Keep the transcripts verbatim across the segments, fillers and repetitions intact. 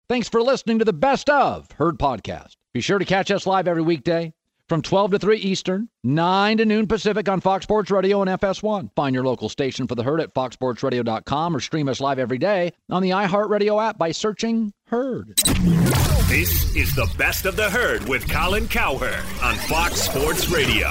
Thanks for listening to the Best of Herd podcast. Be sure to catch us live every weekday from twelve to three Eastern, nine to noon Pacific on Fox Sports Radio and F S one. Find your local station for the Herd at fox sports radio dot com or stream us live every day on the iHeartRadio app by searching Herd. This is the Best of the Herd with Colin Cowherd on Fox Sports Radio.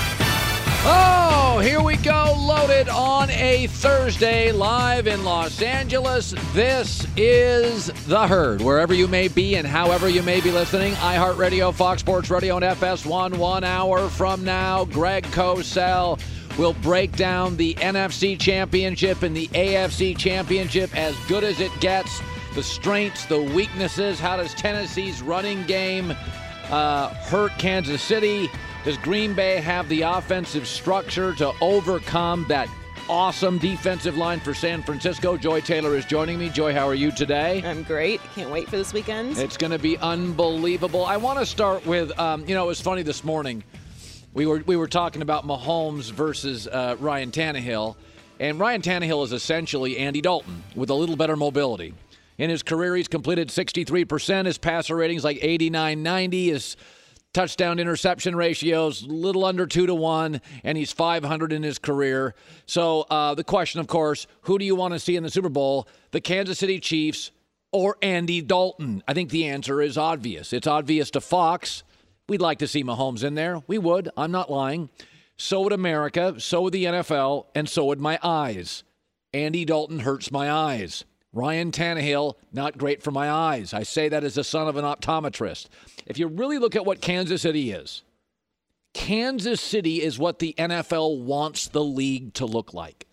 Oh, here we go, loaded on a Thursday, live in Los Angeles. This is The Herd, wherever you may be and however you may be listening. iHeartRadio, Fox Sports Radio, and F S one. One hour from now, Greg Cosell will break down the N F C Championship and the A F C Championship as good as it gets. The strengths, the weaknesses, how does Tennessee's running game uh, hurt Kansas City? Does Green Bay have the offensive structure to overcome that awesome defensive line for San Francisco? Joy Taylor is joining me. Joy, how are you today? I'm great. Can't wait for this weekend. It's going to be unbelievable. I want to start with, um, you know, it was funny this morning. We were we were talking about Mahomes versus uh, Ryan Tannehill, and Ryan Tannehill is essentially Andy Dalton with a little better mobility. In his career, he's completed sixty-three percent. His passer rating's like eighty-nine ninety. His touchdown interception ratios a little under two to one, and he's five hundred in his career. So uh, the question, of course, who do you want to see in the Super Bowl? The Kansas City Chiefs or Andy Dalton? I think the answer is obvious. It's obvious to Fox. We'd like to see Mahomes in there. We would. I'm not lying. So would America. So would the N F L. And so would my eyes. Andy Dalton hurts my eyes. Ryan Tannehill, not great for my eyes. I say that as the son of an optometrist. If you really look at what Kansas City is, Kansas City is what the N F L wants the league to look like.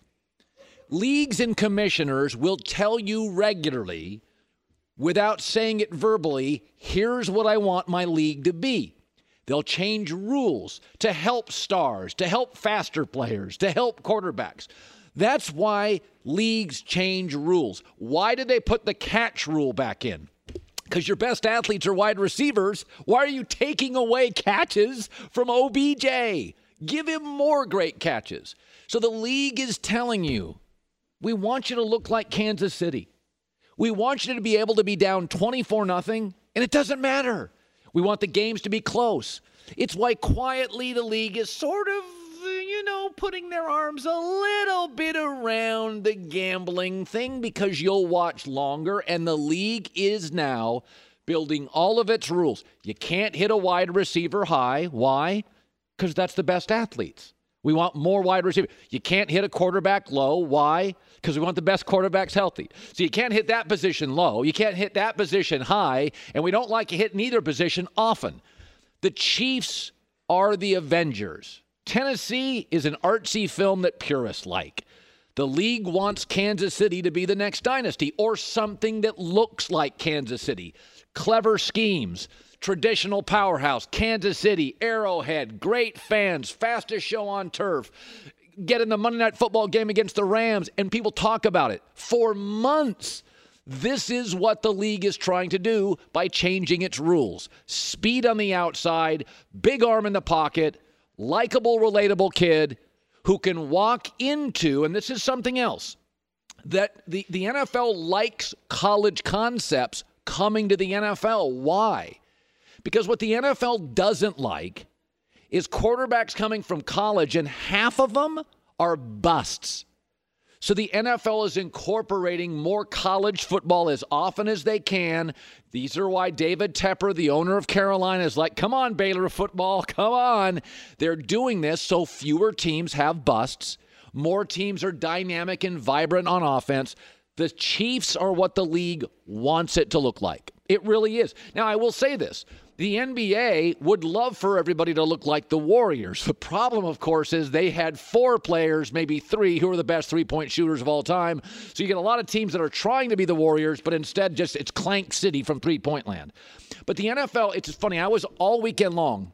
Leagues and commissioners will tell you regularly, without saying it verbally, here's what I want my league to be. They'll change rules to help stars, to help faster players, to help quarterbacks. That's why leagues change rules. Why did they put the catch rule back in? Because your best athletes are wide receivers. Why are you taking away catches from O B J? Give him more great catches. So the league is telling you, we want you to look like Kansas City. We want you to be able to be down twenty-four nothing, and it doesn't matter. We want the games to be close. It's why quietly the league is sort of, you know, putting their arms a little bit around the gambling thing because you'll watch longer, and the league is now building all of its rules. You can't hit a wide receiver high. Why? Because that's the best athletes. We want more wide receivers. You can't hit a quarterback low. Why? Because we want the best quarterbacks healthy. So you can't hit that position low. You can't hit that position high, and we don't like to hit neither position often. The Chiefs are the Avengers. Tennessee is an artsy film that purists like. The league wants Kansas City to be the next dynasty or something that looks like Kansas City. Clever schemes, traditional powerhouse, Kansas City, Arrowhead, great fans, fastest show on turf. Get in the Monday Night Football game against the Rams, and people talk about it for months. This is what the league is trying to do by changing its rules. Speed on the outside, big arm in the pocket, likable, relatable kid who can walk into, and this is something else, that the, the N F L likes college concepts coming to the N F L. Why? Because what the N F L doesn't like is quarterbacks coming from college, and half of them are busts. So the N F L is incorporating more college football as often as they can. These are why David Tepper, the owner of Carolina, is like, come on, Baylor football, come on. They're doing this so fewer teams have busts. More teams are dynamic and vibrant on offense. The Chiefs are what the league wants it to look like. It really is. Now, I will say this. The N B A would love for everybody to look like the Warriors. The problem, of course, is they had four players, maybe three, who are the best three-point shooters of all time. So you get a lot of teams that are trying to be the Warriors, but instead just it's Clank City from three-point land. But the N F L, it's funny. I was all weekend long,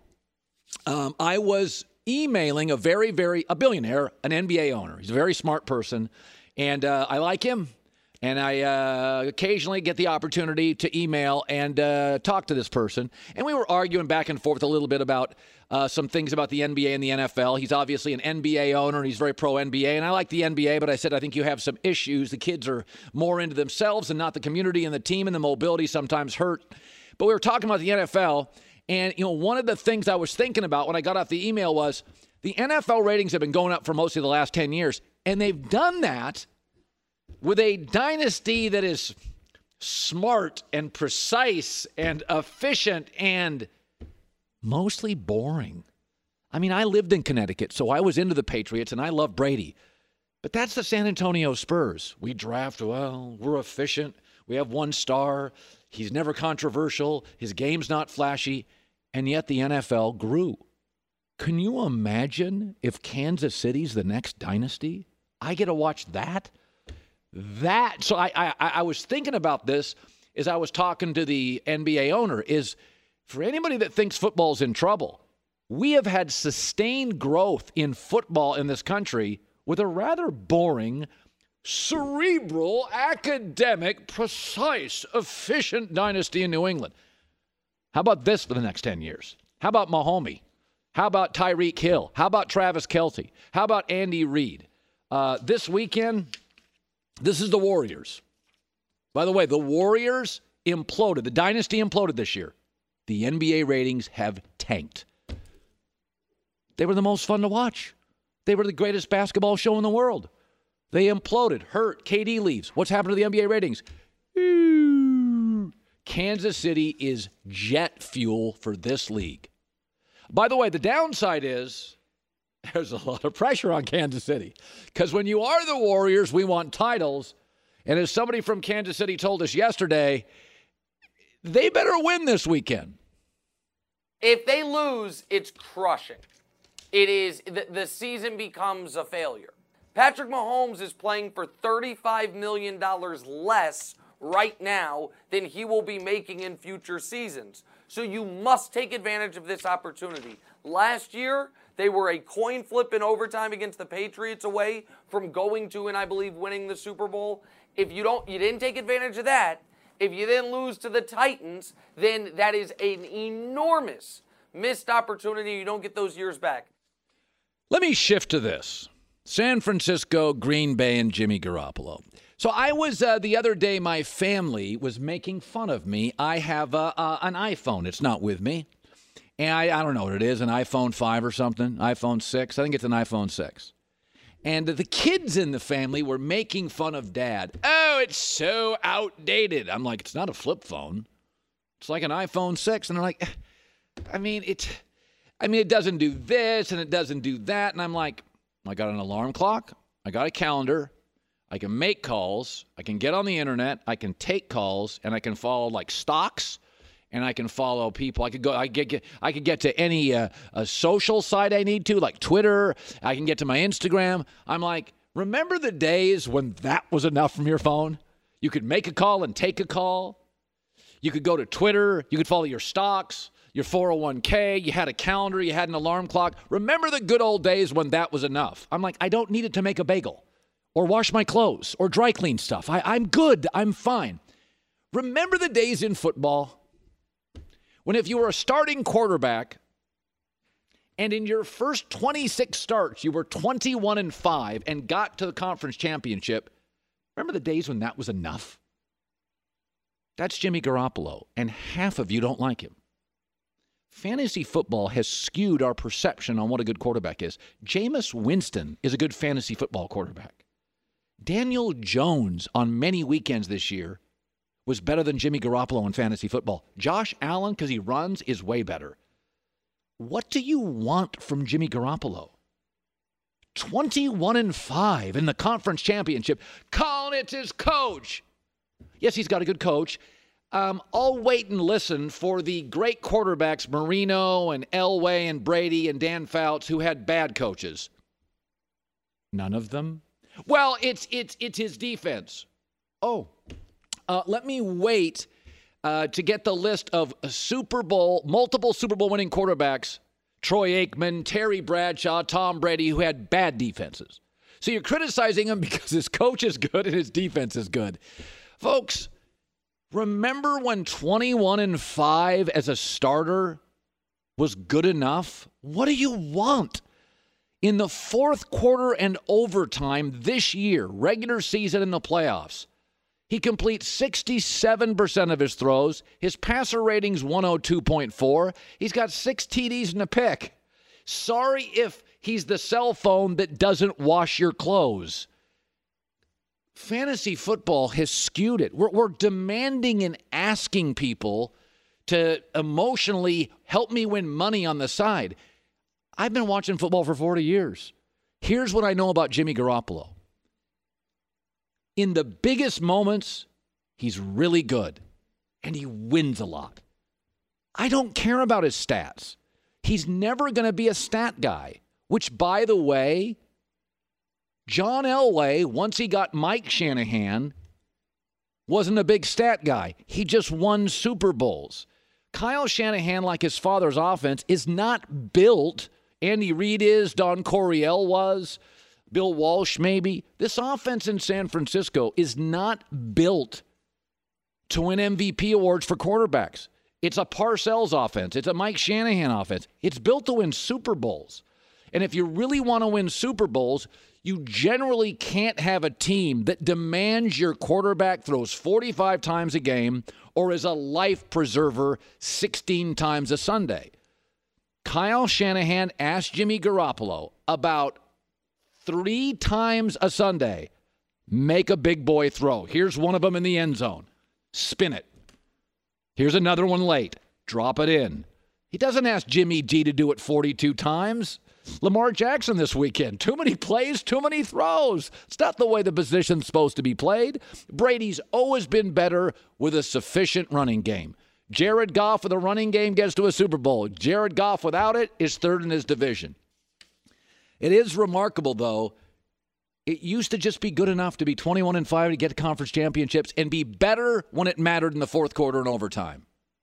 um, I was emailing a very, very, a billionaire, an N B A owner. He's a very smart person, and uh, I like him. And I uh, occasionally get the opportunity to email and uh, talk to this person. And we were arguing back and forth a little bit about uh, some things about the N B A and the N F L. He's obviously an N B A owner, and he's very pro-N B A. And I like the N B A, but I said I think you have some issues. The kids are more into themselves and not the community and the team, and the mobility sometimes hurt. But we were talking about the N F L, and you know, one of the things I was thinking about when I got off the email was the N F L ratings have been going up for most of the last ten years, and they've done that with a dynasty that is smart and precise and efficient and mostly boring. I mean, I lived in Connecticut, so I was into the Patriots, and I love Brady. But that's the San Antonio Spurs. We draft, well, we're efficient. We have one star. He's never controversial. His game's not flashy. And yet the N F L grew. Can you imagine if Kansas City's the next dynasty? I get to watch that. That so I, I I was thinking about this as I was talking to the N B A owner, is for anybody that thinks football's in trouble, we have had sustained growth in football in this country with a rather boring, cerebral, academic, precise, efficient dynasty in New England. How about this for the next ten years? How about Mahomes? How about Tyreek Hill? How about Travis Kelce? How about Andy Reid? Uh, this weekend, this is the Warriors. By the way, the Warriors imploded. The dynasty imploded this year. The N B A ratings have tanked. They were the most fun to watch. They were the greatest basketball show in the world. They imploded, hurt. K D leaves. What's happened to the N B A ratings? Kansas City is jet fuel for this league. By the way, the downside is there's a lot of pressure on Kansas City. Because when you are the Warriors, we want titles. And as somebody from Kansas City told us yesterday, they better win this weekend. If they lose, it's crushing. It is, the, the season becomes a failure. Patrick Mahomes is playing for thirty-five million dollars less right now than he will be making in future seasons. So you must take advantage of this opportunity. Last year, they were a coin flip in overtime against the Patriots away from going to, and I believe, winning the Super Bowl. If you don't, you didn't take advantage of that. If you then lose to the Titans, then that is an enormous missed opportunity. You don't get those years back. Let me shift to this. San Francisco, Green Bay, and Jimmy Garoppolo. So I was, uh, the other day, my family was making fun of me. I have uh, uh, an iPhone. It's not with me. And I, I don't know what it is, an iPhone five or something, iPhone six. I think it's an iPhone six. And the kids in the family were making fun of Dad. Oh, it's so outdated. I'm like, it's not a flip phone. It's like an iPhone six. And they're like, I mean, it, I mean, it doesn't do this and it doesn't do that. And I'm like, I got an alarm clock. I got a calendar. I can make calls. I can get on the internet. I can take calls, and I can follow like stocks, and I can follow people. I could go. I get. get I could get to any uh, a social site I need to, like Twitter. I can get to my Instagram. I'm like, remember the days when that was enough from your phone? You could make a call and take a call. You could go to Twitter. You could follow your stocks, your four oh one k. You had a calendar. You had an alarm clock. Remember the good old days when that was enough? I'm like, I don't need it to make a bagel or wash my clothes or dry clean stuff. I, I'm good. I'm fine. Remember the days in football when if you were a starting quarterback and in your first twenty-six starts, you were twenty-one and five and got to the conference championship. Remember the days when that was enough? That's Jimmy Garoppolo, and half of you don't like him. Fantasy football has skewed our perception on what a good quarterback is. Jameis Winston is a good fantasy football quarterback. Daniel Jones on many weekends this year was better than Jimmy Garoppolo in fantasy football. Josh Allen, because he runs, is way better. What do you want from Jimmy Garoppolo? twenty-one and five in the conference championship. Calling it his coach. Yes, he's got a good coach. Um, I'll wait and listen for the great quarterbacks, Marino and Elway and Brady and Dan Fouts, who had bad coaches. None of them? Well, it's it's it's his defense. Oh, uh, let me wait uh, to get the list of Super Bowl, multiple Super Bowl winning quarterbacks, Troy Aikman, Terry Bradshaw, Tom Brady, who had bad defenses. So you're criticizing him because his coach is good and his defense is good. Folks, remember when twenty-one and five as a starter was good enough? What do you want? In the fourth quarter and overtime this year, regular season in the playoffs, he completes sixty-seven percent of his throws. His passer rating's one oh two point four. He's got six T Ds and a pick. Sorry if he's the cell phone that doesn't wash your clothes. Fantasy football has skewed it. We're, we're demanding and asking people to emotionally help me win money on the side. I've been watching football for forty years. Here's what I know about Jimmy Garoppolo. In the biggest moments, he's really good, and he wins a lot. I don't care about his stats. He's never going to be a stat guy, which, by the way, John Elway, once he got Mike Shanahan, wasn't a big stat guy. He just won Super Bowls. Kyle Shanahan, like his father's offense, is not built. Andy Reid is, Don Coryell was, Bill Walsh maybe. This offense in San Francisco is not built to win M V P awards for quarterbacks. It's a Parcells offense. It's a Mike Shanahan offense. It's built to win Super Bowls. And if you really want to win Super Bowls, you generally can't have a team that demands your quarterback throws forty-five times a game or is a life preserver sixteen times a Sunday. Kyle Shanahan asked Jimmy Garoppolo about three times a Sunday, make a big boy throw. Here's one of them in the end zone. Spin it. Here's another one late. Drop it in. He doesn't ask Jimmy G to do it forty-two times. Lamar Jackson this weekend. Too many plays, too many throws. It's not the way the position's supposed to be played. Brady's always been better with a sufficient running game. Jared Goff with a running game gets to a Super Bowl. Jared Goff without it is third in his division. It is remarkable, though. It used to just be good enough to be twenty-one and five to get conference championships and be better when it mattered in the fourth quarter and overtime.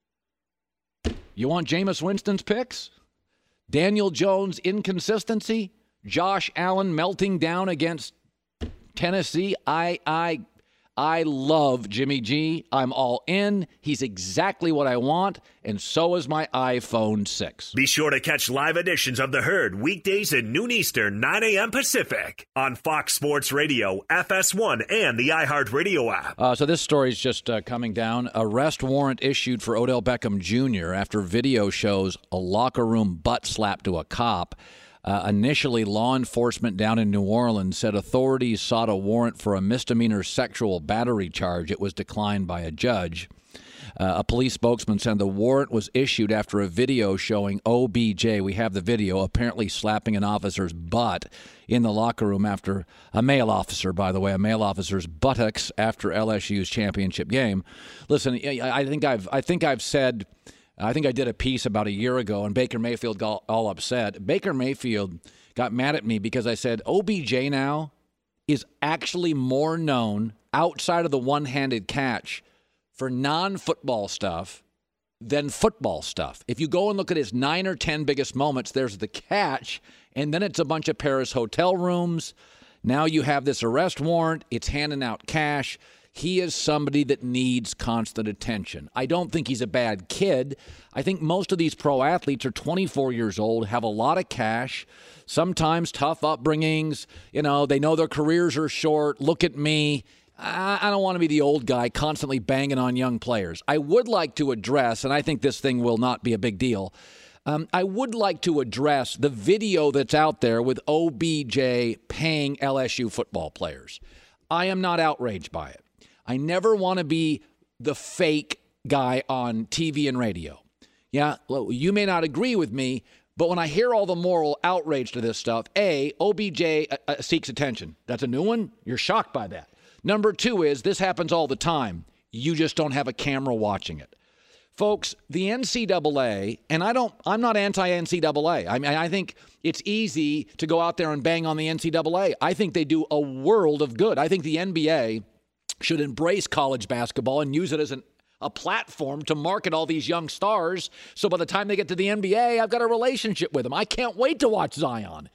You want Jameis Winston's picks? Daniel Jones' inconsistency? Josh Allen melting down against Tennessee? I, I, I love Jimmy G. I'm all in. He's exactly what I want, and so is my iPhone six. Be sure to catch live editions of The Herd weekdays at noon Eastern, nine a.m. Pacific on Fox Sports Radio, F S one, and the iHeartRadio app. Uh, so this story is just uh, coming down. Arrest warrant issued for Odell Beckham Junior after video shows a locker room butt slap to a cop. Uh, initially, law enforcement down in New Orleans said authorities sought a warrant for a misdemeanor sexual battery charge. It was declined by a judge. Uh, a police spokesman said the warrant was issued after a video showing O B J, we have the video, apparently slapping an officer's butt in the locker room after a male officer, by the way, a male officer's buttocks after L S U's championship game. Listen, I think I've I think I've said... I think I did a piece about a year ago, and Baker Mayfield got all upset. Baker Mayfield got mad at me because I said O B J now is actually more known outside of the one-handed catch for non-football stuff than football stuff. If you go and look at his nine or ten biggest moments, there's the catch, and then it's a bunch of Paris hotel rooms. Now you have this arrest warrant. It's handing out cash. He is somebody that needs constant attention. I don't think he's a bad kid. I think most of these pro athletes are twenty-four years old, have a lot of cash, sometimes tough upbringings. You know, they know their careers are short. Look at me. I, I don't want to be the old guy constantly banging on young players. I would like to address, and I think this thing will not be a big deal, um, I would like to address the video that's out there with O B J paying L S U football players. I am not outraged by it. I never want to be the fake guy on T V and radio. Yeah, well, you may not agree with me, but when I hear all the moral outrage to this stuff, A, O B J uh, uh, seeks attention. That's a new one? You're shocked by that. Number two is this happens all the time. You just don't have a camera watching it. Folks, the N C double A, and I don't, I'm not anti-N C double A. I mean, I think it's easy to go out there and bang on the N C double A. I think they do a world of good. I think the N B A should embrace college basketball and use it as an, a platform to market all these young stars. So by the time they get to the N B A, I've got a relationship with them. I can't wait to watch Zion.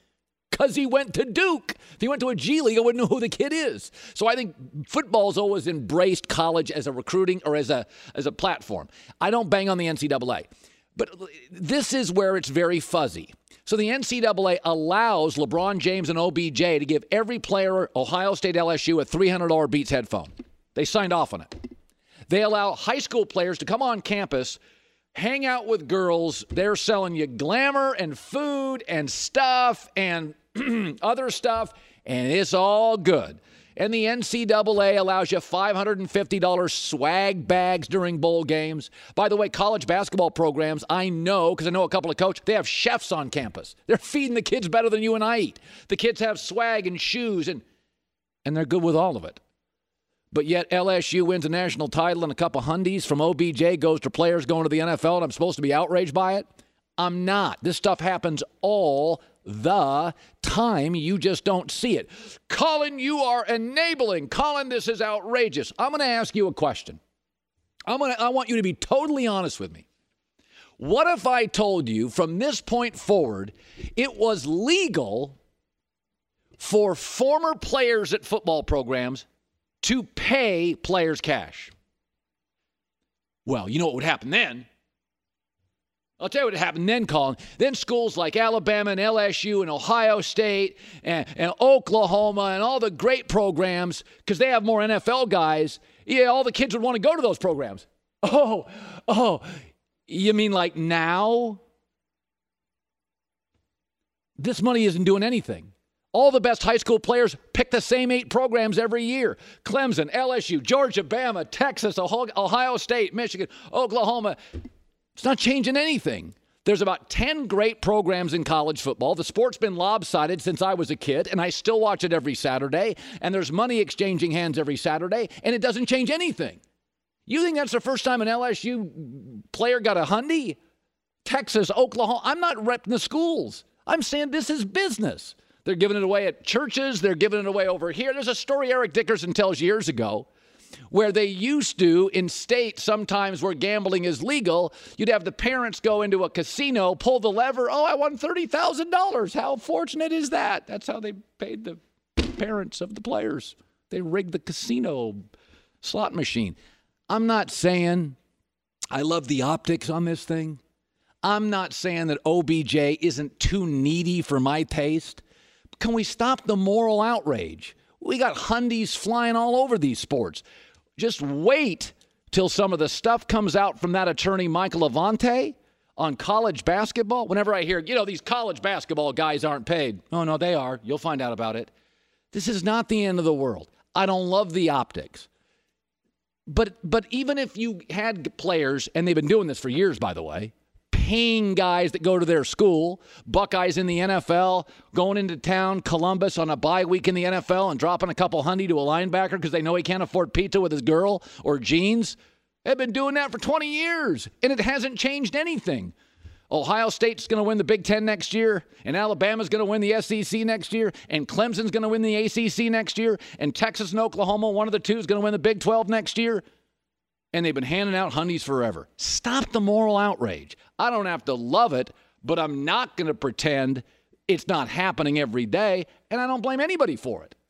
because he went to Duke. If he went to a G League, I wouldn't know who the kid is. So I think football's always embraced college as a recruiting or as a as a platform. I don't bang on the N C double A. But this is where it's very fuzzy. So the N C double A allows LeBron James and O B J to give every player, Ohio State, L S U, a three hundred dollars Beats headphone. They signed off on it. They allow high school players to come on campus, hang out with girls. They're selling you glamour and food and stuff and other stuff, and it's all good. And the N C double A allows you five hundred fifty dollars swag bags during bowl games. By the way, college basketball programs, I know, because I know a couple of coaches, they have chefs on campus. They're feeding the kids better than you and I eat. The kids have swag and shoes, and and they're good with all of it. But yet L S U wins a national title and a couple hundies from O B J goes to players going to the N F L, and I'm supposed to be outraged by it? I'm not. This stuff happens all the time. You just don't see it. Colin, you are enabling. Colin, this is outrageous. I'm going to ask you a question. I'm going to, I want you to be totally honest with me. What if I told you from this point forward it was legal for former players at football programs to pay players cash? Well, you know what would happen then? I'll tell you what happened then, Colin. Then schools like Alabama and L S U and Ohio State and, and Oklahoma and all the great programs, because they have more N F L guys, yeah, all the kids would want to go to those programs. Oh, oh, you mean like now? This money isn't doing anything. All the best high school players pick the same eight programs every year. Clemson, L S U, Georgia, Bama, Texas, Ohio State, Michigan, Oklahoma. It's not changing anything. There's about ten great programs in college football. The sport's been lopsided since I was a kid, and I still watch it every Saturday. And there's money exchanging hands every Saturday, and it doesn't change anything. You think that's the first time an L S U player got a hundy? Texas, Oklahoma. I'm not repping the schools. I'm saying this is business. They're giving it away at churches. They're giving it away over here. There's a story Eric Dickerson tells years ago where they used to, in states sometimes where gambling is legal, you'd have the parents go into a casino, pull the lever. Oh, I won thirty thousand dollars. How fortunate is that? That's how they paid the parents of the players. They rigged the casino slot machine. I'm not saying I love the optics on this thing. I'm not saying that O B J isn't too needy for my taste. Can we stop the moral outrage? We got hundies flying all over these sports. Just wait till some of the stuff comes out from that attorney, Michael Avante, on college basketball. Whenever I hear, you know, these college basketball guys aren't paid. Oh, no, they are. You'll find out about it. This is not the end of the world. I don't love the optics. But but even if you had players, and they've been doing this for years, by the way, paying guys that go to their school, Buckeyes in the N F L, going into town, Columbus on a bye week in the N F L and dropping a couple hundy to a linebacker because they know he can't afford pizza with his girl or jeans. They've been doing that for twenty years, and it hasn't changed anything. Ohio State's going to win the Big Ten next year, and Alabama's going to win the S E C next year, and Clemson's going to win the A C C next year, and Texas and Oklahoma, one of the two, is going to win the Big twelve next year. And they've been handing out hundies forever. Stop the moral outrage. I don't have to love it, but I'm not going to pretend it's not happening every day, and I don't blame anybody for it.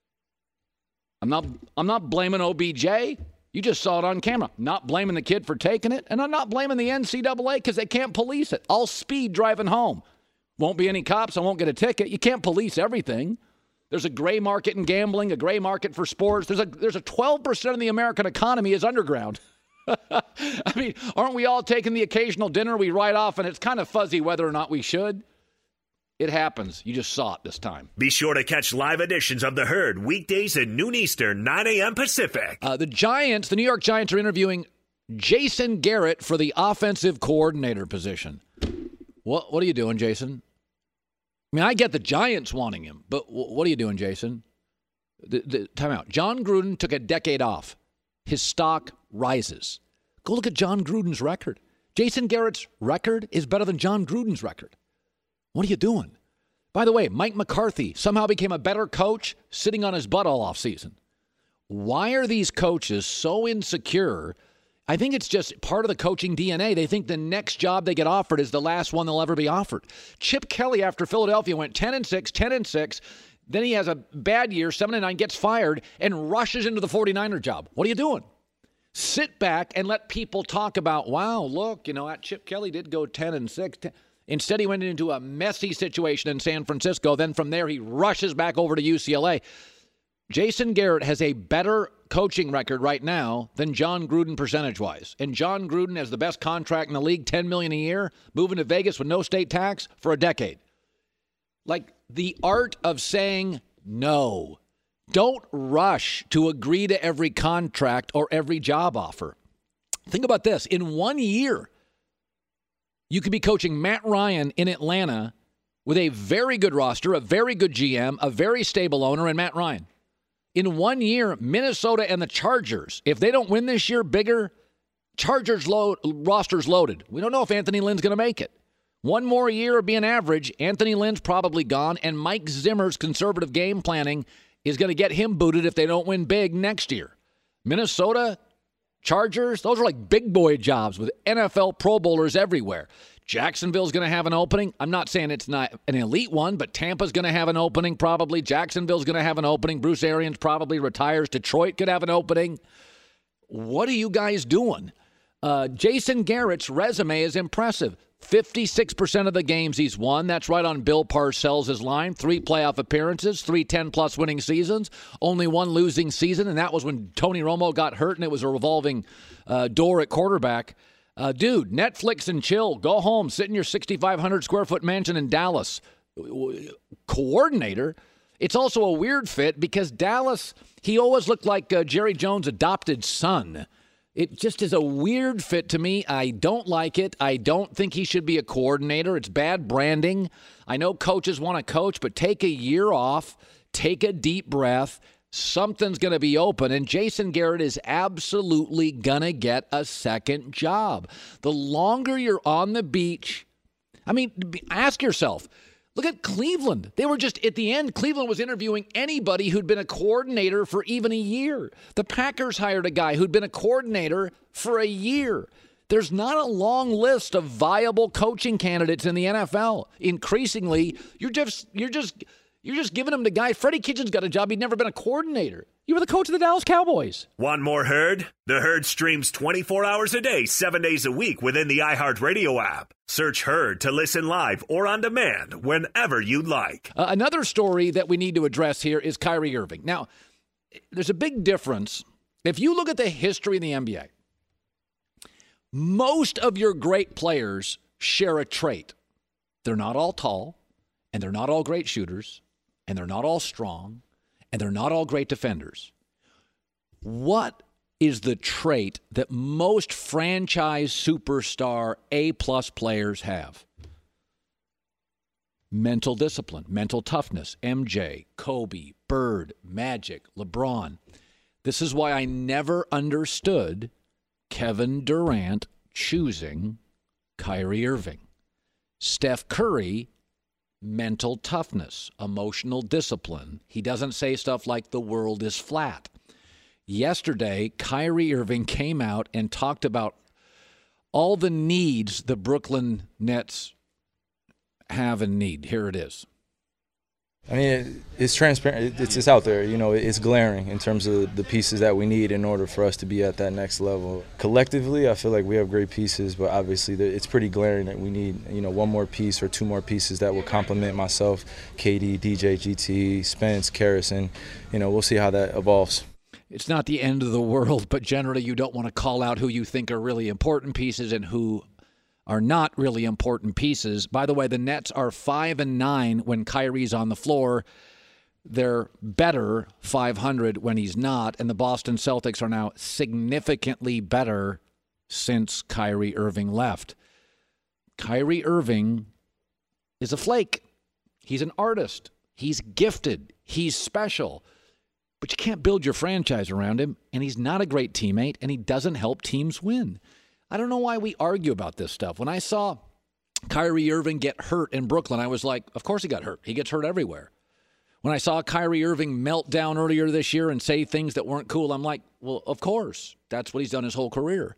I'm not I'm not blaming O B J. You just saw it on camera. Not blaming the kid for taking it, and I'm not blaming the N C double A because they can't police it. I'll speed driving home. Won't be any cops. I won't get a ticket. You can't police everything. There's a gray market in gambling, a gray market for sports. There's a there's a twelve percent of the American economy is underground. I mean, aren't we all taking the occasional dinner we write off, and it's kind of fuzzy whether or not we should? It happens. You just saw it this time. Be sure to catch live editions of The Herd weekdays at noon Eastern, nine a.m. Pacific. Uh, the Giants, the New York Giants, are interviewing Jason Garrett for the offensive coordinator position. What What are you doing, Jason? I mean, I get the Giants wanting him, but w- what are you doing, Jason? The, the, time out. John Gruden took a decade off. His stock rises. Go look at John Gruden's record. Jason Garrett's record is better than John Gruden's record. What are you doing? By the way, Mike McCarthy somehow became a better coach sitting on his butt all offseason. Why are these coaches so insecure? I think it's just part of the coaching D N A. They think the next job they get offered is the last one they'll ever be offered. Chip Kelly, after Philadelphia, went ten and six, ten and six. Then he has a bad year, seven and nine, gets fired, and rushes into the 49er job. What are you doing? Sit back and let people talk about, wow, look, you know, that Chip Kelly did go ten and six. ten. Instead, he went into a messy situation in San Francisco. Then from there, he rushes back over to U C L A. Jason Garrett has a better coaching record right now than John Gruden percentage-wise. And John Gruden has the best contract in the league, ten million dollars a year, moving to Vegas with no state tax for a decade. Like, the art of saying no. Don't rush to agree to every contract or every job offer. Think about this. In one year, you could be coaching Matt Ryan in Atlanta with a very good roster, a very good G M, a very stable owner, and Matt Ryan. In one year, Minnesota and the Chargers, if they don't win this year bigger, Chargers load, roster's loaded. We don't know if Anthony Lynn's going to make it. One more year of being average, Anthony Lynn's probably gone, and Mike Zimmer's conservative game planning is going to get him booted if they don't win big next year. Minnesota, Chargers, those are like big boy jobs with N F L Pro Bowlers everywhere. Jacksonville's going to have an opening. I'm not saying it's not an elite one, but Tampa's going to have an opening probably. Jacksonville's going to have an opening. Bruce Arians probably retires. Detroit could have an opening. What are you guys doing? Uh, Jason Garrett's resume is impressive. fifty-six percent of the games he's won. That's right on Bill Parcells' line. Three playoff appearances, three ten-plus winning seasons, only one losing season, and that was when Tony Romo got hurt and it was a revolving uh, door at quarterback. Uh, dude, Netflix and chill. Go home. Sit in your sixty-five hundred square foot mansion in Dallas. Coordinator. It's also a weird fit because Dallas, he always looked like uh, Jerry Jones' adopted son. It just is a weird fit to me. I don't like it. I don't think he should be a coordinator. It's bad branding. I know coaches want to coach, but take a year off. Take a deep breath. Something's going to be open, and Jason Garrett is absolutely going to get a second job. The longer you're on the beach, I mean, ask yourself, look at Cleveland. They were just, at the end, Cleveland was interviewing anybody who'd been a coordinator for even a year. The Packers hired a guy who'd been a coordinator for a year. There's not a long list of viable coaching candidates in the N F L. Increasingly, you're just, you're just, You're just giving him to guy. Freddie Kitchens got a job. He'd never been a coordinator. You were the coach of the Dallas Cowboys. Want more Herd? The Herd streams twenty-four hours a day, seven days a week within the iHeartRadio app. Search Herd to listen live or on demand whenever you like. Uh, another story that we need to address here is Kyrie Irving. Now, there's a big difference. If you look at the history of the N B A, most of your great players share a trait. They're not all tall, and they're not all great shooters, and they're not all strong, and they're not all great defenders. What is the trait that most franchise superstar A-plus players have? Mental discipline, mental toughness. M J, Kobe, Bird, Magic, LeBron. This is why I never understood Kevin Durant choosing Kyrie Irving. Steph Curry, mental toughness, emotional discipline. He doesn't say stuff like the world is flat. Yesterday, Kyrie Irving came out and talked about all the needs the Brooklyn Nets have and need. Here it is. I mean, it's transparent. It's, it's out there. You know, it's glaring in terms of the pieces that we need in order for us to be at that next level. Collectively, I feel like we have great pieces, but obviously it's pretty glaring that we need, you know, one more piece or two more pieces that will complement myself, K D, D J, G T, Spence, Karras, and, you know, we'll see how that evolves. It's not the end of the world, but generally you don't want to call out who you think are really important pieces and who are not really important pieces. By the way, the Nets are five and nine when Kyrie's on the floor. They're better five hundred when he's not, and the Boston Celtics are now significantly better since Kyrie Irving left. Kyrie Irving is a flake. He's an artist. He's gifted. He's special. But you can't build your franchise around him, and he's not a great teammate, and he doesn't help teams win. I don't know why we argue about this stuff. When I saw Kyrie Irving get hurt in Brooklyn, I was like, of course he got hurt. He gets hurt everywhere. When I saw Kyrie Irving melt down earlier this year and say things that weren't cool, I'm like, well, of course. That's what he's done his whole career.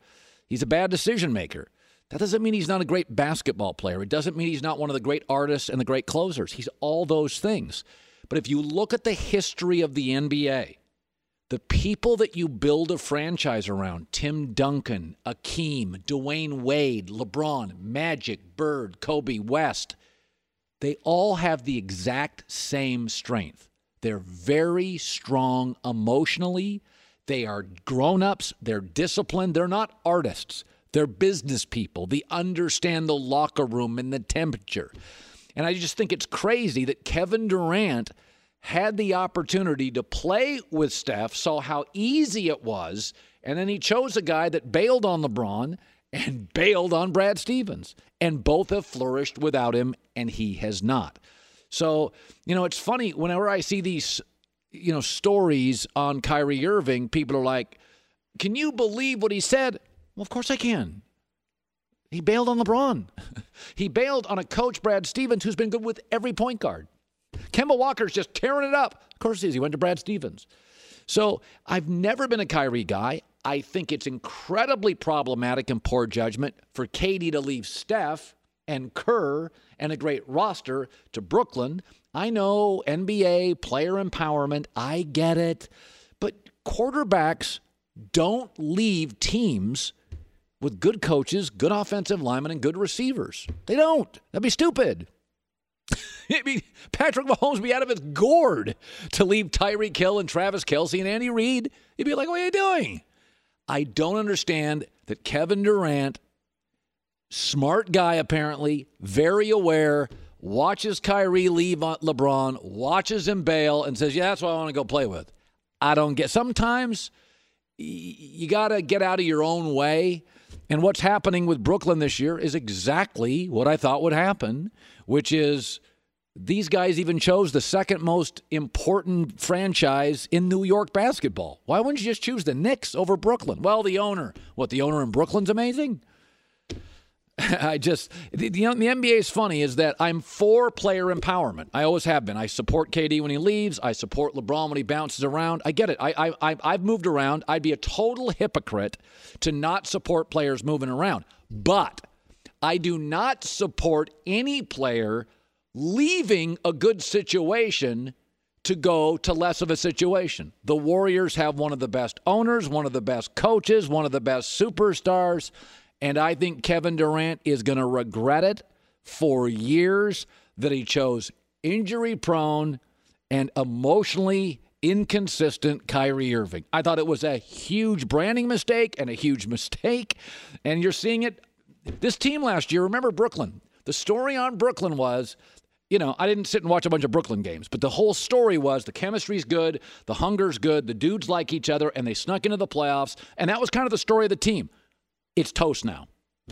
He's a bad decision maker. That doesn't mean he's not a great basketball player. It doesn't mean he's not one of the great artists and the great closers. He's all those things. But if you look at the history of the N B A, the people that you build a franchise around, Tim Duncan, Akeem, Dwayne Wade, LeBron, Magic, Bird, Kobe, West, they all have the exact same strength. They're very strong emotionally. They are grown-ups. They're disciplined. They're not artists. They're business people. They understand the locker room and the temperature. And I just think it's crazy that Kevin Durant had the opportunity to play with Steph, saw how easy it was, and then he chose a guy that bailed on LeBron and bailed on Brad Stevens. And both have flourished without him, and he has not. So, you know, it's funny, whenever I see these, you know, stories on Kyrie Irving, people are like, can you believe what he said? Well, of course I can. He bailed on LeBron. He bailed on a coach, Brad Stevens, who's been good with every point guard. Kemba Walker's just tearing it up. Of course he is. He went to Brad Stevens. So I've never been a Kyrie guy. I think it's incredibly problematic and poor judgment for K D to leave Steph and Kerr and a great roster to Brooklyn. I know N B A, player empowerment. I get it. But quarterbacks don't leave teams with good coaches, good offensive linemen, and good receivers. They don't. That'd be stupid. I mean, Patrick Mahomes would be out of his gourd to leave Tyreek Hill and Travis Kelce and Andy Reid. He'd be like, what are you doing? I don't understand that Kevin Durant, smart guy apparently, very aware, watches Kyrie leave LeBron, watches him bail, and says, yeah, that's what I want to go play with. I don't get. Sometimes you got to get out of your own way. And what's happening with Brooklyn this year is exactly what I thought would happen, which is these guys even chose the second most important franchise in New York basketball. Why wouldn't you just choose the Knicks over Brooklyn? Well, the owner. What, the owner in Brooklyn's amazing? I just, the, the N B A is funny is that I'm for player empowerment. I always have been. I support K D when he leaves. I support LeBron when he bounces around. I get it. I, I, I've moved around. I'd be a total hypocrite to not support players moving around. But I do not support any player leaving a good situation to go to less of a situation. The Warriors have one of the best owners, one of the best coaches, one of the best superstars. And I think Kevin Durant is going to regret it for years that he chose injury-prone and emotionally inconsistent Kyrie Irving. I thought it was a huge branding mistake and a huge mistake. And you're seeing it. This team last year, remember Brooklyn. The story on Brooklyn was, you know, I didn't sit and watch a bunch of Brooklyn games, but the whole story was the chemistry's good, the hunger's good, the dudes like each other, and they snuck into the playoffs. And that was kind of the story of the team. It's toast now.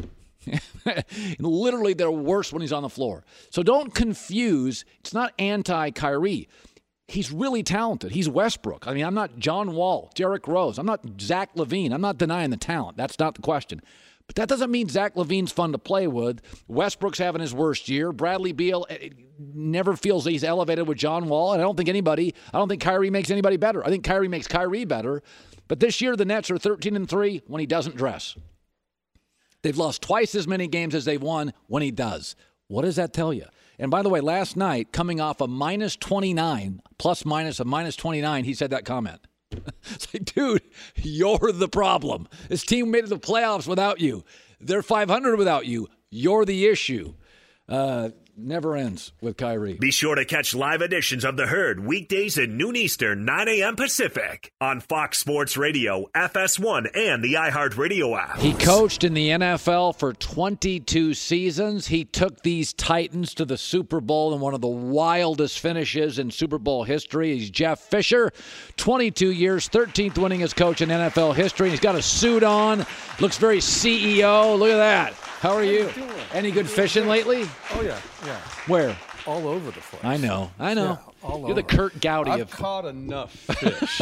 Literally, they're worse when he's on the floor. So don't confuse. It's not anti-Kyrie. He's really talented. He's Westbrook. I mean, I'm not John Wall, Derrick Rose. I'm not Zach LaVine. I'm not denying the talent. That's not the question. But that doesn't mean Zach LaVine's fun to play with. Westbrook's having his worst year. Bradley Beal never feels he's elevated with John Wall. And I don't think anybody, I don't think Kyrie makes anybody better. I think Kyrie makes Kyrie better. But this year, the Nets are thirteen and three when he doesn't dress. They've lost twice as many games as they've won when he does. What does that tell you? And by the way, last night, coming off a minus twenty-nine, plus minus a minus twenty-nine, he said that comment. It's like, dude, you're the problem. This team made it to the playoffs without you. They're five hundred without you. You're the issue. Uh, never ends with Kyrie. Be sure to catch live editions of The Herd weekdays at noon Eastern, nine a.m. Pacific on Fox Sports Radio, F S one, and the iHeartRadio app. He coached in the N F L for twenty-two seasons. He took these Titans to the Super Bowl in one of the wildest finishes in Super Bowl history. He's Jeff Fisher, twenty-two years, thirteenth winningest coach in N F L history. He's got a suit on, looks very C E O. Look at that. How are you? How you Any good fishing lately? Oh, yeah, yeah. Where? All over the place. I know, I know. Yeah, all You're over. the Kurt Gowdy I've of. caught enough fish.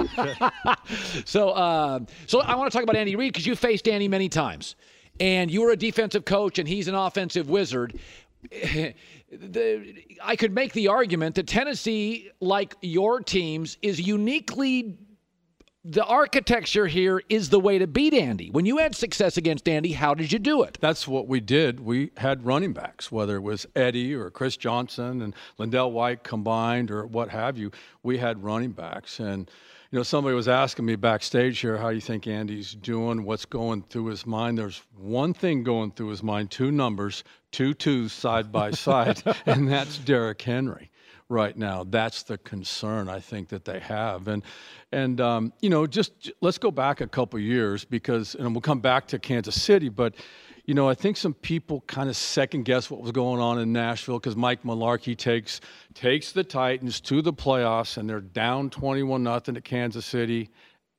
so, uh, so I want to talk about Andy Reid because you faced Andy many times, and you were a defensive coach, and he's an offensive wizard. the, I could make the argument that Tennessee, like your teams, is uniquely the architecture here is the way to beat Andy. When you had success against Andy, how did you do it? That's what we did. We had running backs, whether it was Eddie or Chris Johnson and Lindell White combined or what have you. We had running backs. And, you know, somebody was asking me backstage here, how do you think Andy's doing? What's going through his mind? There's one thing going through his mind, two numbers, two twos side by side, and that's Derrick Henry. Right now, that's the concern I think that they have, and and um, you know, just let's go back a couple years because, and we'll come back to Kansas City, but you know, I think some people kind of second guess what was going on in Nashville because Mike Mularkey takes takes the Titans to the playoffs and they're down twenty-one nothing to Kansas City,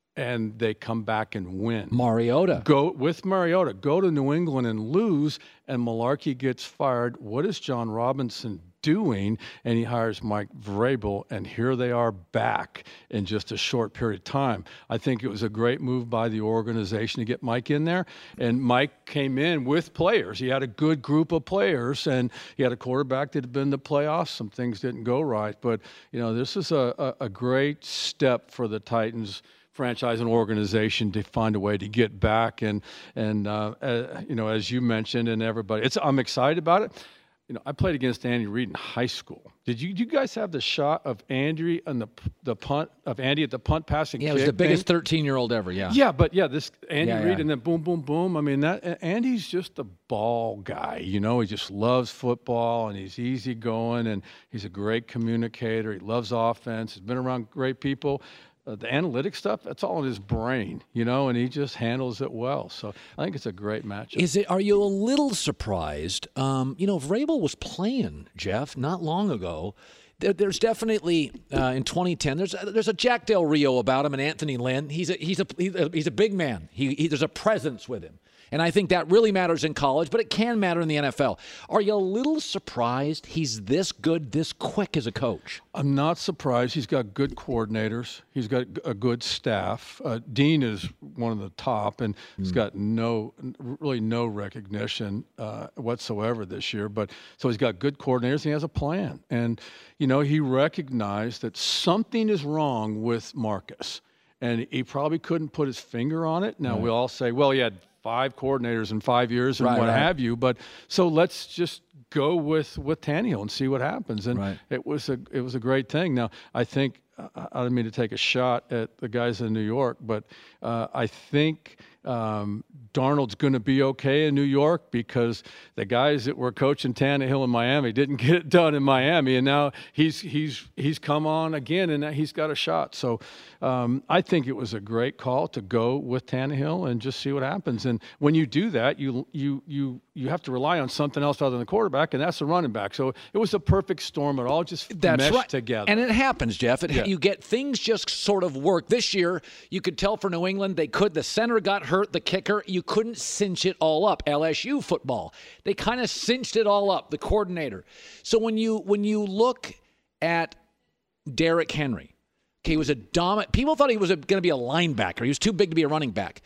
and they come back and win. Mariota. Go with Mariota, go to New England and lose, and Mularkey gets fired. What is John Robinson doing? And he hires Mike Vrabel, and here they are back in just a short period of time. I think it was a great move by the organization to get Mike in there, and Mike came in with players. He had a good group of players, and he had a quarterback that had been in the playoffs. Some things didn't go right, but you know, this is a, a, a great step for the Titans franchise and organization to find a way to get back, and and uh, uh, you know, as you mentioned, and everybody, it's I'm excited about it. You know, I played against Andy Reid in high school. Did you, you guys have the shot of Andy and the the punt of Andy at the punt passing? Yeah, it kick was the biggest thing? thirteen-year-old ever. Yeah. Yeah, but yeah, this Andy Yeah, Reid yeah. and then boom, boom, boom. I mean, that Andy's just a ball guy. You know, he just loves football and he's easygoing and he's a great communicator. He loves offense. He's been around great people. Uh, the analytic stuff, that's all in his brain, you know, and he just handles it well. So I think it's a great matchup. Is it? Are you a little surprised? Um, you know, Vrabel was playing, Jeff, not long ago. There, there's definitely uh, in twenty ten. There's a, there's a Jack Del Rio about him and Anthony Lynn. He's a he's a he's a, he's a big man. He, he there's a presence with him. And I think that really matters in college, but it can matter in the N F L. Are you a little surprised he's this good, this quick as a coach? I'm not surprised. He's got good coordinators. He's got a good staff. Uh, Dean is one of the top, and mm. he's got no, really no recognition uh, whatsoever this year. But so he's got good coordinators. And he has a plan, and you know, he recognized that something is wrong with Marcus, and he probably couldn't put his finger on it. Now right. we all say, well, he had five coordinators in five years and right, what right. have you. But so let's just go with, with Tannehill and see what happens. And right. it was a it was a great thing. Now, I think, I don't mean to take a shot at the guys in New York, but uh, I think um, Darnold's going to be okay in New York because the guys that were coaching Tannehill in Miami didn't get it done in Miami, and now he's he's he's come on again, and he's got a shot. So um, I think it was a great call to go with Tannehill and just see what happens. And when you do that, you you you you have to rely on something else other than the quarterback, and that's the running back. So it was a perfect storm. It all just that's meshed right. together. And it happens, Jeff. It, yeah. You get things just sort of work. This year, you could tell for New England, they could. The center got hurt, the kicker. You couldn't cinch it all up. L S U football, they kind of cinched it all up, the coordinator. So when you when you look at Derrick Henry, okay, he was a dominant. People thought he was going to be a linebacker. He was too big to be a running back.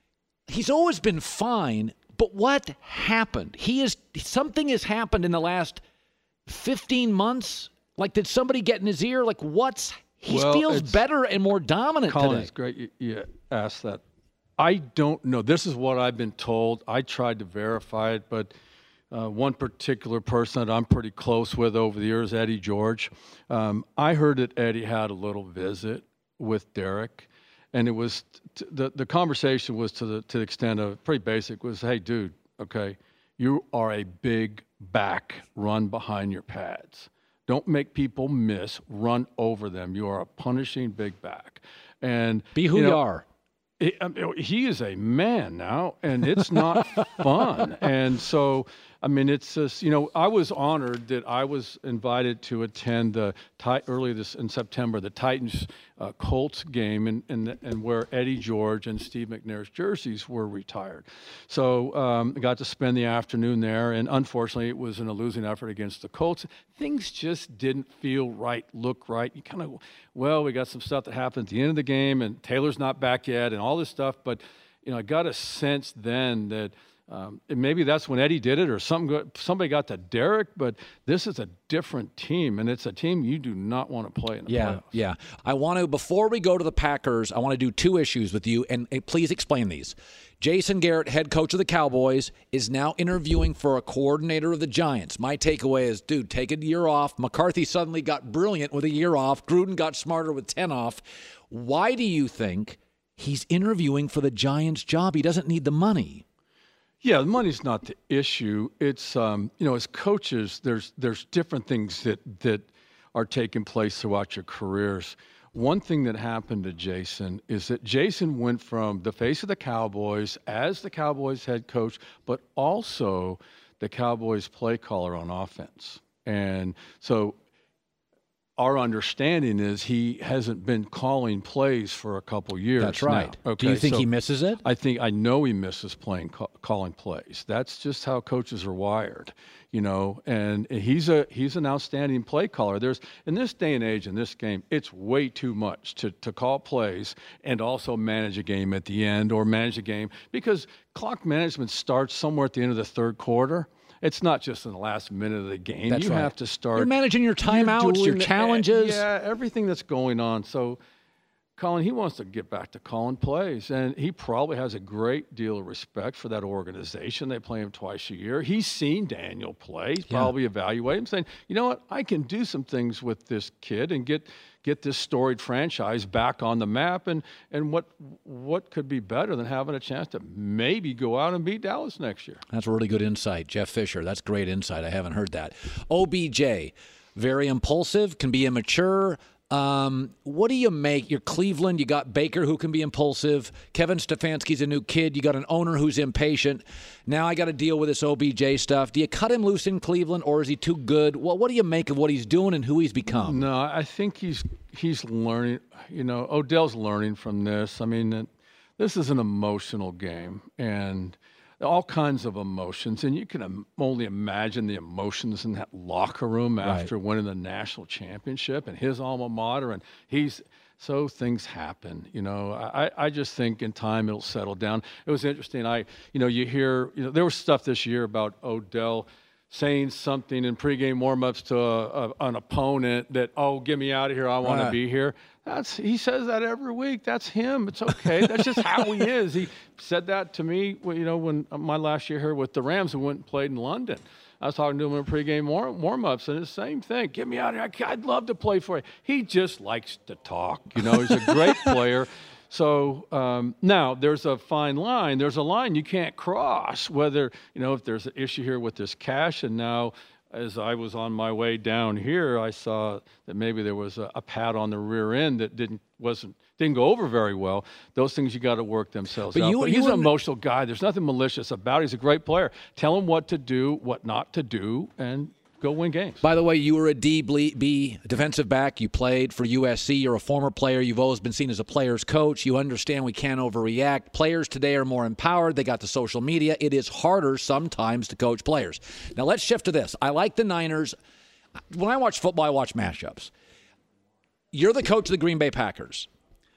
He's always been fine, but what happened? He is something has happened in the last fifteen months. Like, did somebody get in his ear? Like, what's he well, feels better and more dominant Colin, today. It's great you, you asked that. I don't know. This is what I've been told. I tried to verify it, but uh, one particular person that I'm pretty close with over the years, Eddie George, um, I heard that Eddie had a little visit with Derrick, and it was t- the the conversation was to the to the extent of pretty basic was, hey, dude, okay, you are a big back, run behind your pads. Don't make people miss, run over them. You are a punishing big back. And be who you, know, you are. It, I mean, he is a man now, and it's not fun. And so, I mean, it's just, you know, I was honored that I was invited to attend the early this in September, the Titans uh, Colts game, and and and where Eddie George and Steve McNair's jerseys were retired. So um, I got to spend the afternoon there, and unfortunately, it was in a losing effort against the Colts. Things just didn't feel right, look right. You kind of, well, we got some stuff that happened at the end of the game, and Taylor's not back yet, and all this stuff. But you know, I got a sense then that Um, and maybe that's when Eddie did it, or some go, somebody got to Derek. But this is a different team, and it's a team you do not want to play in the yeah, playoffs. Yeah, I want to, before we go to the Packers, I want to do two issues with you, and, and please explain these. Jason Garrett, head coach of the Cowboys, is now interviewing for a coordinator of the Giants. My takeaway is, dude, take a year off. McCarthy suddenly got brilliant with a year off. Gruden got smarter with ten off. Why do you think he's interviewing for the Giants job? He doesn't need the money. Yeah, the money's not the issue. It's, um, you know, as coaches, there's there's different things that, that are taking place throughout your careers. One thing that happened to Jason is that Jason went from the face of the Cowboys as the Cowboys head coach, but also the Cowboys play caller on offense. And so our understanding is he hasn't been calling plays for a couple years. That's right. Now. Okay, do you think so he misses it? I think I know he misses playing call, calling plays. That's just how coaches are wired, you know. And he's a he's an outstanding play caller. There's in this day and age in this game, it's way too much to to call plays and also manage a game at the end or manage a game because clock management starts somewhere at the end of the third quarter. It's not just in the last minute of the game. That's you right. have to start. You're managing your timeouts, your challenges. Yeah, everything that's going on. So, Colin, he wants to get back to calling plays, and he probably has a great deal of respect for that organization. They play him twice a year. He's seen Daniel play. He's Yeah. probably evaluating him, saying, you know what, I can do some things with this kid and get get this storied franchise back on the map. And and what what could be better than having a chance to maybe go out and beat Dallas next year? That's really good insight, Jeff Fisher. That's great insight. I haven't heard that. O B J, very impulsive, can be immature. Um, what do you make? You're Cleveland. You got Baker, who can be impulsive. Kevin Stefanski's a new kid. You got an owner who's impatient. Now I got to deal with this O B J stuff. Do you cut him loose in Cleveland, or is he too good? Well, what do you make of what he's doing and who he's become? No, I think he's he's learning. You know, Odell's learning from this. I mean, this is an emotional game, and all kinds of emotions, and you can only imagine the emotions in that locker room after right. winning the national championship and his alma mater, and he's so things happen. You know, I, I just think in time it'll settle down. It was interesting. I, you know, you hear, you know, there was stuff this year about Odell saying something in pregame warmups to a, a, an opponent that, oh, get me out of here, I want to uh. be here. That's he says that every week. That's him. It's okay. That's just how he is. He said that to me, you know, when my last year here with the Rams, we went and played in London. I was talking to him in pregame warm, warm-ups, and it's the same thing. Get me out of here. I'd love to play for you. He just likes to talk. You know, he's a great player. So um, now there's a fine line. There's a line you can't cross, whether, you know, if there's an issue here with this cash, and now as I was on my way down here, I saw that maybe there was a, a pad on the rear end that didn't wasn't didn't go over very well. Those things you got to work themselves but out. You, but you he's an emotional guy. There's nothing malicious about it. He's a great player. Tell him what to do, what not to do, and go win games. By the way, you were a D B defensive back. You played for U S C. You're a former player. You've always been seen as a player's coach. You understand we can't overreact. Players today are more empowered. They got the social media. It is harder sometimes to coach players. Now let's shift to this. I like the Niners. When I watch football, I watch matchups. You're the coach of the Green Bay Packers.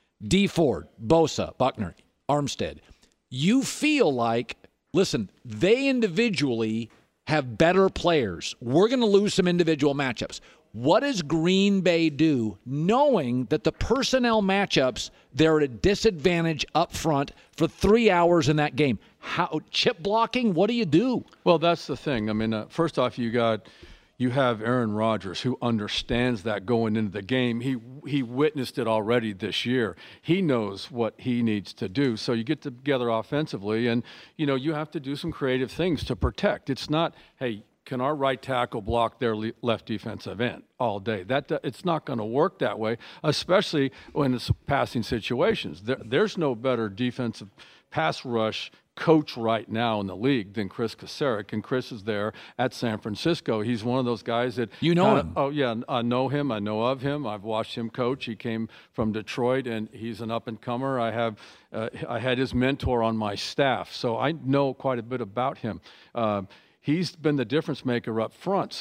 D Ford, Bosa, Buckner, Armstead. You feel like, listen, they individually have better players. We're going to lose some individual matchups. What does Green Bay do knowing that the personnel matchups, they're at a disadvantage up front for three hours in that game? How chip blocking, what do you do? Well, that's the thing. I mean, uh, first off, you got you have Aaron Rodgers, who understands that going into the game. He he witnessed it already this year. He knows what he needs to do. So you get together offensively, and, you know, you have to do some creative things to protect. It's not, hey, can our right tackle block their left defensive end all day? That it's not going to work that way, especially when it's passing situations. There, there's no better defensive pass rush coach right now in the league than Chris Kasarik, and Chris is there at San Francisco. He's one of those guys that you know kinda, him. Oh yeah, I know him. I know of him. I've watched him coach. He came from Detroit, and he's an up and comer. I have uh, I had his mentor on my staff, so I know quite a bit about him. Uh, he's been the difference maker up front. So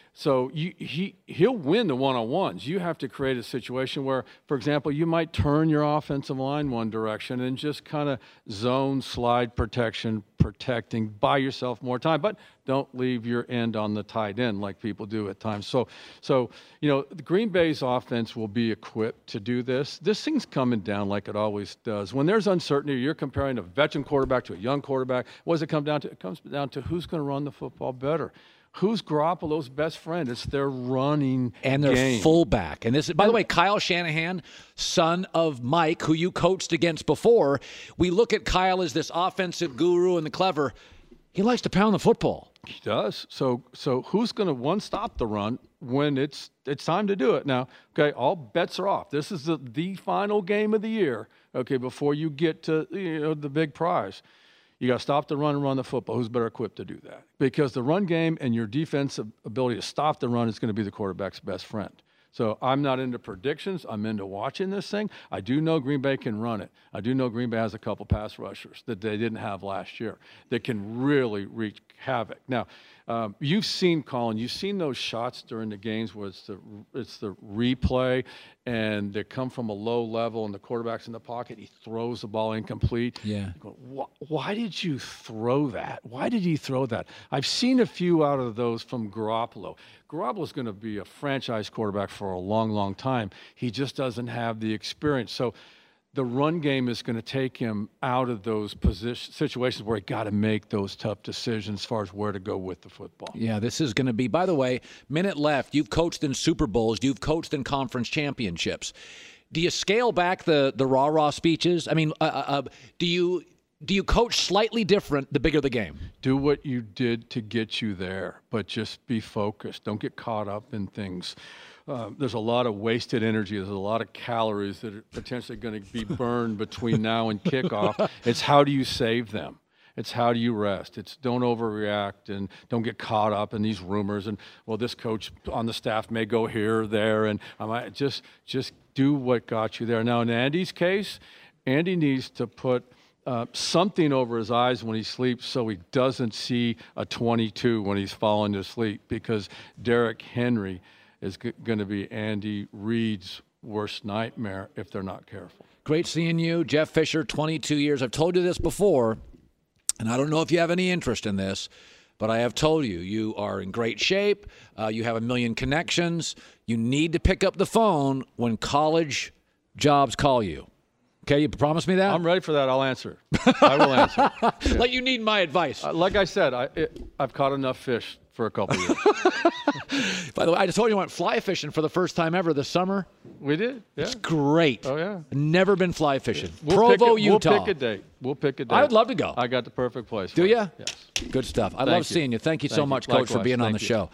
So you, he, he'll win the one-on-ones. You have to create a situation where, for example, you might turn your offensive line one direction and just kind of zone, slide protection, protecting, buy yourself more time, but don't leave your end on the tight end like people do at times. So, so you know, the Green Bay's offense will be equipped to do this. This thing's coming down like it always does. When there's uncertainty, you're comparing a veteran quarterback to a young quarterback. What does it come down to? It comes down to who's going to run the football better. Who's Garoppolo's best friend? It's their running and their game. fullback. And this, by the way, Kyle Shanahan, son of Mike, who you coached against before. We look at Kyle as this offensive guru and the clever. He likes to pound the football. He does. So, so who's going to one stop the run when it's it's time to do it? Now, okay, all bets are off. This is the the final game of the year. Okay, before you get to you know the big prize. You got to stop the run and run the football. Who's better equipped to do that? Because the run game and your defensive ability to stop the run is going to be the quarterback's best friend. So I'm not into predictions. I'm into watching this thing. I do know Green Bay can run it. I do know Green Bay has a couple pass rushers that they didn't have last year that can really wreak havoc. Now, um, you've seen, Colin, you've seen those shots during the games where it's the, it's the replay and they come from a low level and the quarterback's in the pocket. He throws the ball incomplete. Yeah. Go, why did you throw that? Why did he throw that? I've seen a few out of those from Garoppolo. Garoppolo's going to be a franchise quarterback for a long, long time. He just doesn't have the experience. So the run game is going to take him out of those position, situations where he got to make those tough decisions as far as where to go with the football. Yeah, this is going to be, by the way, minute left. You've coached in Super Bowls. You've coached in conference championships. Do you scale back the, the rah-rah speeches? I mean, uh, uh, do you do you coach slightly different the bigger the game? Do what you did to get you there, but just be focused. Don't get caught up in things. Uh, there's a lot of wasted energy. There's a lot of calories that are potentially going to be burned between now and kickoff. It's how do you save them? It's how do you rest? It's don't overreact and don't get caught up in these rumors. And, well, this coach on the staff may go here or there. And I might just, just do what got you there. Now, in Andy's case, Andy needs to put uh, something over his eyes when he sleeps so he doesn't see a twenty-two when he's falling to sleep, because Derrick Henry is g- going to be Andy Reid's worst nightmare if they're not careful. Great seeing you. Jeff Fisher, twenty-two years. I've told you this before, and I don't know if you have any interest in this, but I have told you, you are in great shape. Uh, you have a million connections. You need to pick up the phone when college jobs call you. Okay, you promise me that? I'm ready for that. I'll answer. I will answer. Yeah. Like you need my advice. Uh, like I said, I, it, I've caught enough fish for a couple of years. By the way, I just told you I went fly fishing for the first time ever this summer. We did, yeah. It's great. Oh, yeah. Never been fly fishing. We'll Provo, pick a, Utah. We'll pick a date. We'll pick a date. I would love to go. I got the perfect place. Do for you? Yes. Good stuff. I Thank love you. seeing you. Thank you Thank so you. much, Coach, Likewise. for being on Thank the you. show.